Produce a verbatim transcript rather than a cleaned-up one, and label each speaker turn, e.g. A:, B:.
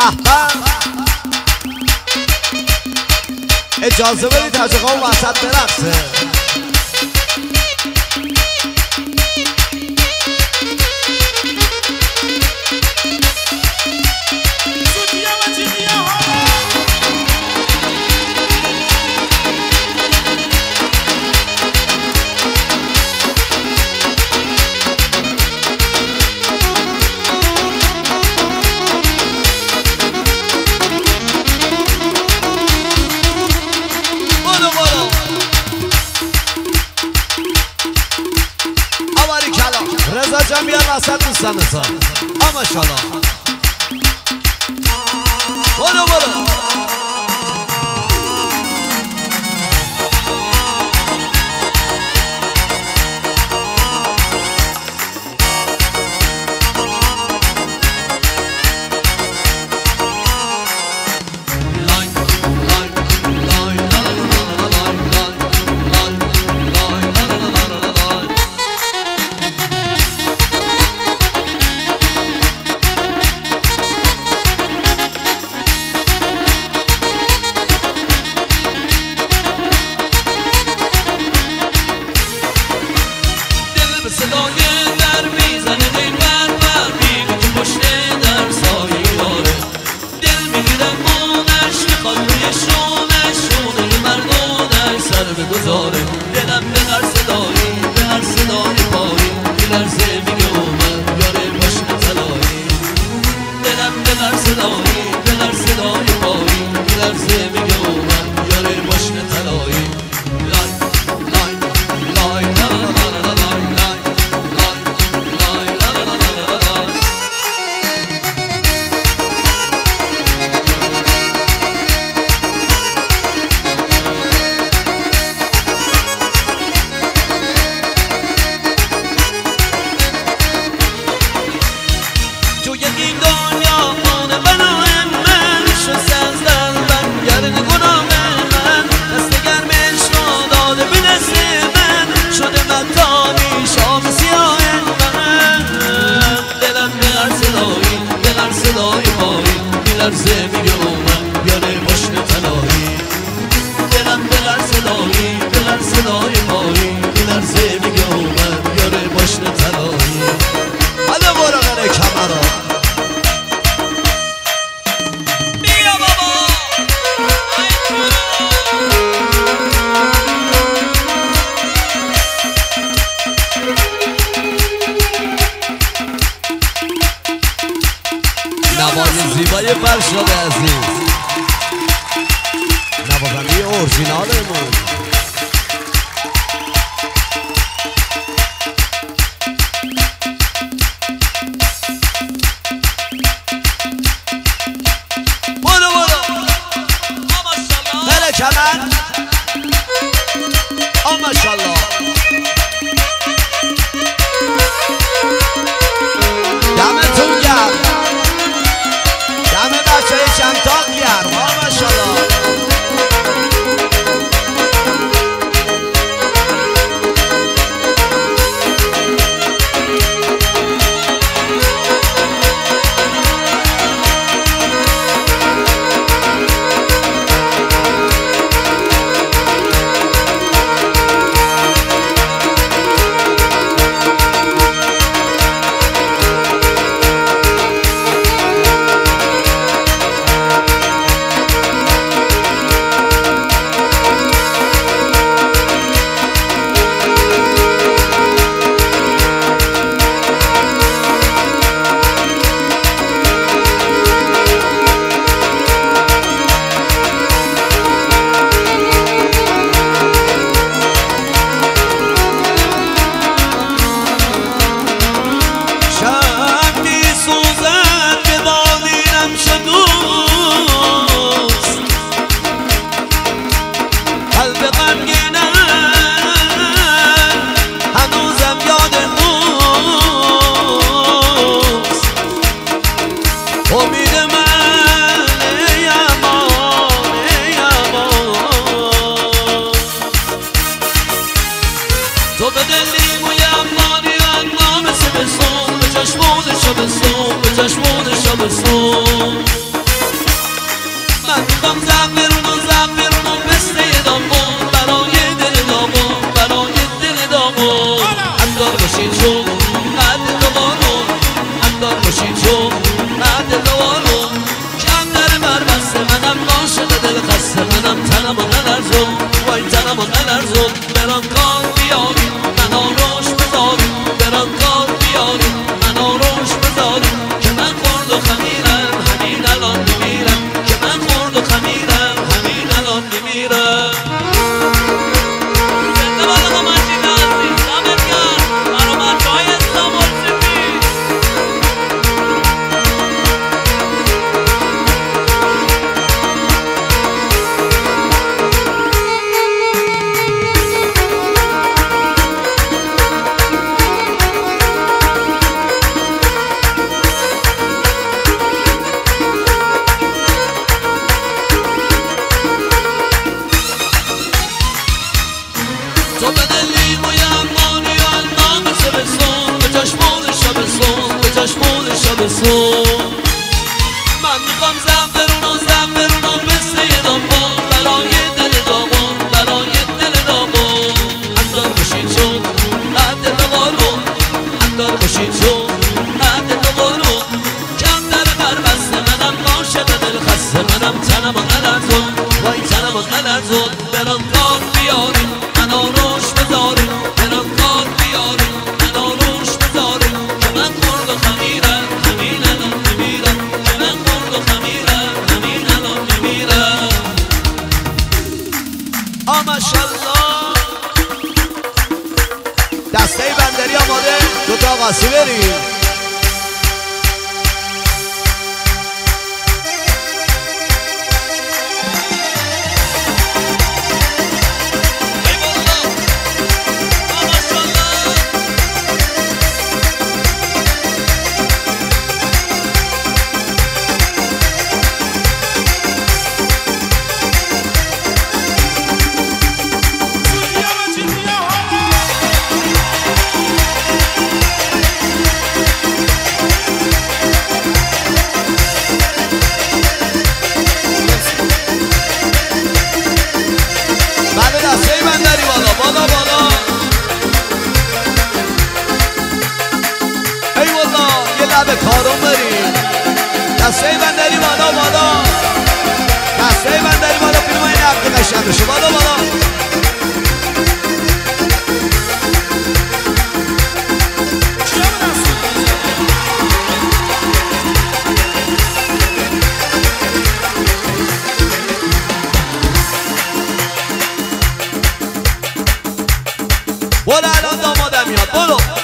A: اجازه بدید حاجقا وسط برقصه. رضا جان بیار وسط دوستان رضا. آ ماشاءالله. برو برو.
B: دلم به هر صدایی به هر صدای پایی میلرزه میگه اومد یاره ماشین طلایی. دلم به هر صدایی به هر صدای پایی میلرزه میگه اومد یاره ماشین طلایی. لای لای لای لا لا لا لای لای لای لای لا لا لا لای. این دنیا مونه بنای من شست از دلبن گرد گناه من دست گرمش را داده به دست من شده مطانی شام سیاه من. دلم به هر صدایی به هر صدای پایی میلرزه میگه اومد بیاره ماشین طلایی. دلم به هر صدایی به هر صدای پایی میلرزه میگه اومد بیاره ماشین طلایی.
A: حالا برو غره کمرا نوای زیبای فرشاد عزیز، نوازنده اورجینالمون. برو برو بله کمر. آ ماشاءالله. دمتون گرم، دم بچه های چندتاق گرم. آ ماشاءالله.
B: تو به دلی مویم مانی انا مثل بسون به چشمون شبستون به چشمون شبستون. میخوام زعفرون و زعفرون و پسته داغون برای دل داغون برای دل داغون اندار باشین چون قد دوارون اندار باشین چون قد دوارون کم در بر بسته منم عاشق دل خسته منم تنم و نلرزون وای تنم و نلرزون بران کار بیاری من آروش بذاری بران کار بیاری من آروش بذاری که من خورد و خمیرم همین الان میمیرم که من خورد و خمیرم همین الان میمیرم زنده بالا مجید عزیز دمت گرم برا بچه های استانبول سپید تو به دلی موی امانی و النام شبستون به چشمون شبستون به چشمون شبستون من میخوام زعفرون و زعفرون و پسته داغون برای دل داغون برای دل داغون اندار باشین چون قد دوارون اندار باشین چون قد دوارون کم در بر بسته منم عاشق دل خسته منم تنم و نلرزون وای تنم و نلرزون برام کار بیاری من آروش بذاری برام کار بیاری من آروش بذاری که من خورد و خمیرم همین الان میمیرم که من خورد و خمیرم همین الان میمیرم آ ماشاءالله
A: دسته بندری آماده دوتا قاسی بریم به کارون بریم دسته بندری بالا بالا دسته بندری بالا فیلم های نقد قشنگ بشه بالا بالا برو الان دامادم میاد برو